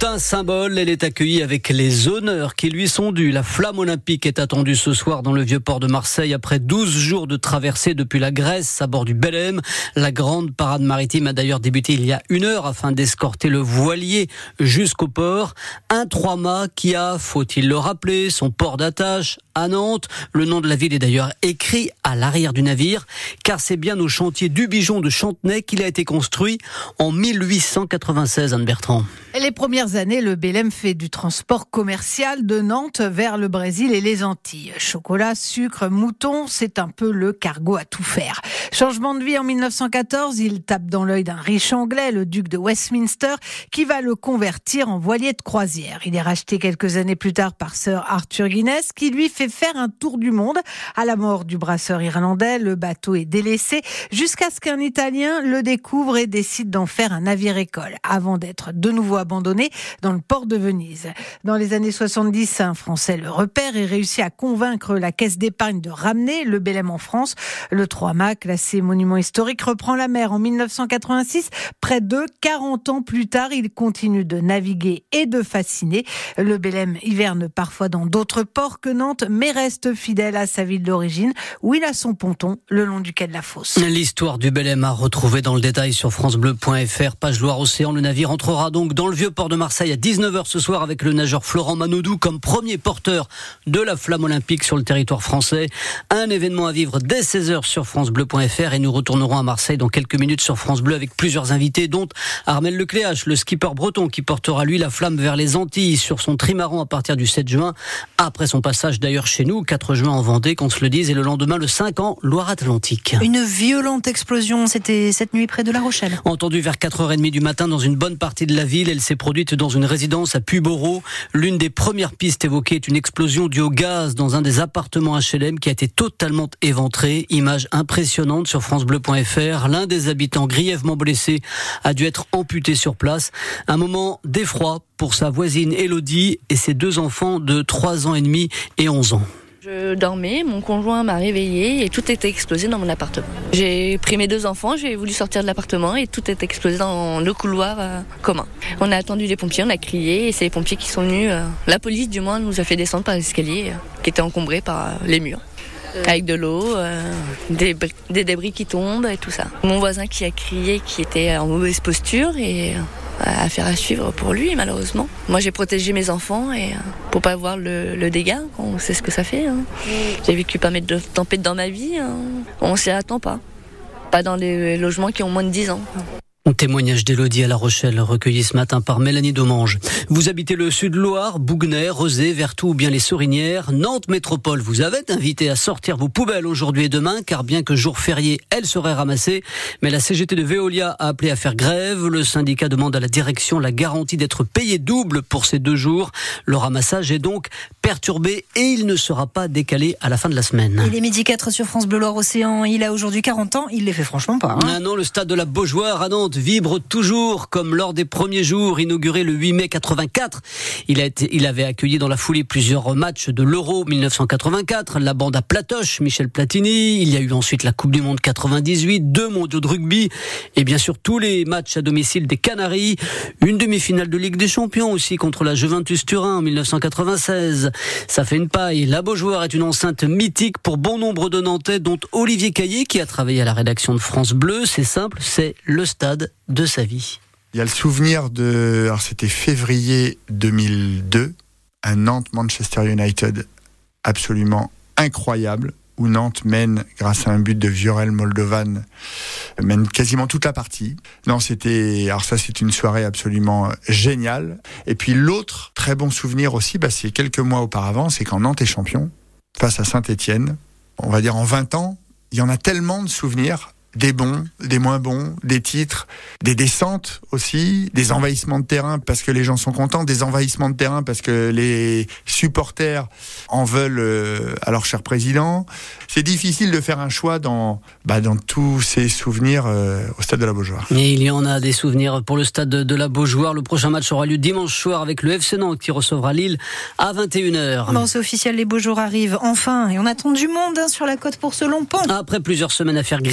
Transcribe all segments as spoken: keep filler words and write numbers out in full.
un symbole, elle est accueillie avec les honneurs qui lui sont dus. La flamme olympique est attendue ce soir dans le Vieux-Port de Marseille après douze jours de traversée depuis la Grèce à bord du Belém. La grande parade maritime a d'ailleurs débuté il y a une heure afin d'escorter le voilier jusqu'au port. Un trois-mâts qui a, faut-il le rappeler, son port d'attache à Nantes. Le nom de la ville est d'ailleurs écrit à l'arrière du navire, car c'est bien au chantier du Bijon de Chantenay qu'il a été construit en mille huit cent quatre-vingt-seize, Anne Bertrand. Les premières années, le Belém fait du transport commercial de Nantes vers le Brésil et les Antilles. Chocolat, sucre, mouton, c'est un peu le cargo à tout faire. Changement de vie en mille neuf cent quatorze, il tape dans l'œil d'un riche anglais, le duc de Westminster, qui va le convertir en voilier de croisière. Il est racheté quelques années plus tard par Sir Arthur Guinness, qui lui fait faire un tour du monde. À la mort du brasseur irlandais, le bateau est délaissé, jusqu'à ce qu'un Italien le découvre et décide d'en faire un navire-école, avant d'être de nouveau abandonné dans le port de Venise. Dans les années soixante-dix, un Français le repère et réussit à convaincre la caisse d'épargne de ramener le Belém en France. Le trois-mâts, classé monument historique, reprend la mer en mille neuf cent quatre-vingt-six. Près de quarante ans plus tard, il continue de naviguer et de fasciner. Le Belém hiverne parfois dans d'autres ports que Nantes, mais reste fidèle à sa ville d'origine, où il a son ponton le long du quai de la Fosse. L'histoire du Belém à retrouver dans le détail sur francebleu point f r, page Loire-Océan. Le navire entrera donc dans le Vieux-Port de Marseille à dix-neuf heures ce soir avec le nageur Florent Manodou comme premier porteur de la flamme olympique sur le territoire français. Un événement à vivre dès seize heures sur francebleu point f r et nous retournerons à Marseille dans quelques minutes sur France Bleu avec plusieurs invités, dont Armel Lecléache, le skipper breton qui portera lui la flamme vers les Antilles sur son trimaran à partir du sept juin. Après son passage d'ailleurs chez nous, quatre juin en Vendée, qu'on se le dise, et le lendemain le cinq en Loire-Atlantique. Une violente explosion, c'était cette nuit près de La Rochelle. Entendue vers quatre heures trente du matin dans une bonne partie de la ville, elle s'est produite dans une résidence à Puyboreau. L'une des premières pistes évoquées est une explosion due au gaz dans un des appartements H L M qui a été totalement éventré. Image impressionnante sur francebleu point f r. L'un des habitants grièvement blessé a dû être amputé sur place. Un moment d'effroi pour sa voisine Élodie et ses deux enfants de trois ans et demi et onze ans. Je dormais, mon conjoint m'a réveillée et tout était explosé dans mon appartement. J'ai pris mes deux enfants, j'ai voulu sortir de l'appartement et tout est explosé dans le couloir euh, commun. On a attendu les pompiers, on a crié et c'est les pompiers qui sont venus. Euh, la police du moins nous a fait descendre par l'escalier euh, qui était encombré par euh, les murs. Avec de l'eau, euh, des, des débris qui tombent et tout ça. Mon voisin qui a crié qui était en mauvaise posture et euh, affaire à suivre pour lui malheureusement. Moi j'ai protégé mes enfants et euh, pour pas voir le, le dégât, on sait ce que ça fait. Hein. J'ai vécu pas mal de tempêtes dans ma vie, hein. On s'y attend pas. Pas dans les logements qui ont moins de dix ans. Un témoignage d'Élodie à La Rochelle, recueilli ce matin par Mélanie Domange. Vous habitez le Sud-Loire, Bouguenais, Rezé, Vertou ou bien les Sorinières. Nantes Métropole vous avait invité à sortir vos poubelles aujourd'hui et demain, car bien que jour férié, elles seraient ramassées. Mais la C G T de Veolia a appelé à faire grève. Le syndicat demande à la direction la garantie d'être payé double pour ces deux jours. Le ramassage est donc perturbé et il ne sera pas décalé à la fin de la semaine. Il est midi quatre sur France Bleu Loire-Océan. Il a aujourd'hui quarante ans. Il les fait franchement pas. Hein. Ah non, le stade de la Beaujoire à Nantes vibre toujours comme lors des premiers jours, inauguré le huit mai quatre-vingt-quatre. Il a été, il avait accueilli dans la foulée plusieurs matchs de l'Euro mille neuf cent quatre-vingt-quatre, la bande à Platoche, Michel Platini. Il y a eu ensuite la Coupe du Monde quatre-vingt-dix-huit, deux mondiaux de rugby et bien sûr tous les matchs à domicile des Canaries. Une demi-finale de Ligue des Champions aussi contre la Juventus Turin en mille neuf cent quatre-vingt-seize. Ça fait une paille. La Beaujoire est une enceinte mythique pour bon nombre de Nantais, dont Olivier Caillé qui a travaillé à la rédaction de France Bleu. C'est simple, c'est le stade de sa vie. Il y a le souvenir de, alors c'était février deux mille deux, un Nantes-Manchester United absolument incroyable, où Nantes mène, grâce à un but de Viorel Moldovan, mène quasiment toute la partie. Non, c'était, alors ça c'est une soirée absolument géniale. Et puis l'autre très bon souvenir aussi, bah, c'est quelques mois auparavant, c'est quand Nantes est champion, face à Saint-Étienne. On va dire en vingt ans, il y en a tellement de souvenirs. Des bons, des moins bons, des titres, des descentes aussi, des envahissements de terrain parce que les gens sont contents, des envahissements de terrain parce que les supporters en veulent à leur cher président. C'est difficile de faire un choix dans, bah, dans tous ces souvenirs euh, au stade de la Beaujoire. Et il y en a des souvenirs pour le stade de, de la Beaujoire. Le prochain match aura lieu dimanche soir avec le F C Nantes qui recevra Lille à vingt et une heures. Bon, c'est officiel, les beaux jours arrivent enfin et on attend du monde hein, sur la côte pour ce long pont. Après plusieurs semaines à faire grise mine,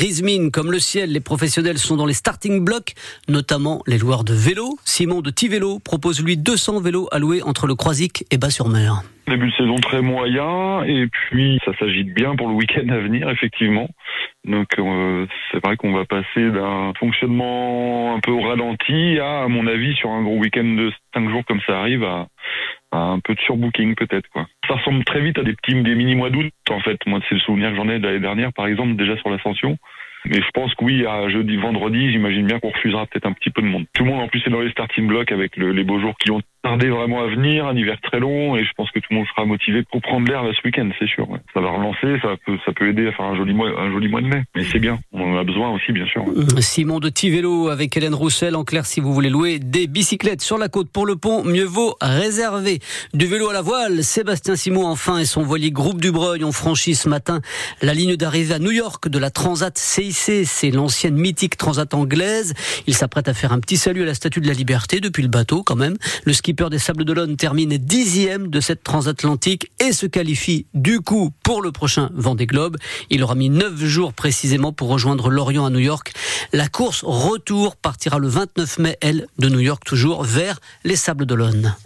parking comme le ciel. Les professionnels sont dans les starting blocks, notamment les loueurs de vélos. Simon de Tivelo propose lui deux cents vélos à louer entre le Croisic et Bas-sur-Mer. Début de saison très moyen et puis ça s'agite bien pour le week-end à venir effectivement. Donc euh, c'est vrai qu'on va passer d'un fonctionnement un peu au ralenti à, à mon avis, sur un gros week-end de cinq jours comme ça arrive, à, à un peu de surbooking peut-être quoi. Ça ressemble très vite à des petits, des mini mois d'août en fait. Moi c'est le souvenir que j'en ai de l'année dernière par exemple déjà sur l'Ascension. Mais je pense que oui, à jeudi, vendredi, j'imagine bien qu'on refusera peut-être un petit peu de monde. Tout le monde en plus est dans les starting blocks avec le, les beaux jours qui ont tardé vraiment à venir, un hiver très long, et je pense que tout le monde sera motivé pour prendre l'air là ce week-end, c'est sûr. Ouais. Ça va relancer, ça peut, ça peut aider à faire un joli mois, un joli mois de mai. Mais c'est bien, on en a besoin aussi, bien sûr. Ouais. Simon de Tivelo avec Hélène Roussel. En clair, si vous voulez louer des bicyclettes sur la côte pour le pont, mieux vaut réserver. Du vélo à la voile, Sébastien Simon enfin et son voilier Groupe du Breuil ont franchi ce matin la ligne d'arrivée à New York de la Transat C I C. C'est l'ancienne mythique Transat anglaise. Il s'apprête à faire un petit salut à la Statue de la Liberté depuis le bateau quand même. Le skipper des Sables d'Olonne termine dixième de cette transatlantique et se qualifie du coup pour le prochain Vendée Globe. Il aura mis neuf jours précisément pour rejoindre l'Orient à New York. La course retour partira le vingt-neuf mai, elle, de New York toujours vers les Sables d'Olonne.